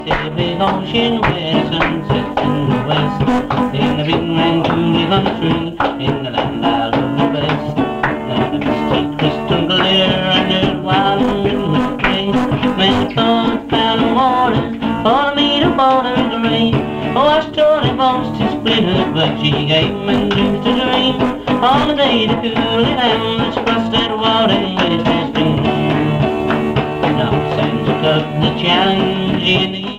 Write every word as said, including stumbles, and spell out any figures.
There's a big ocean where the sun sets in the west, in the big Rangoon country, in the land out of the west. And the misty crystal clear and the wild moon was place, when the thought found the water, for me to water grave. Oh, I told him most his splintered, but she gave me news to dream. On the day to cool it down, let's cross that water with his stream. Now, Sam took up the challenge in the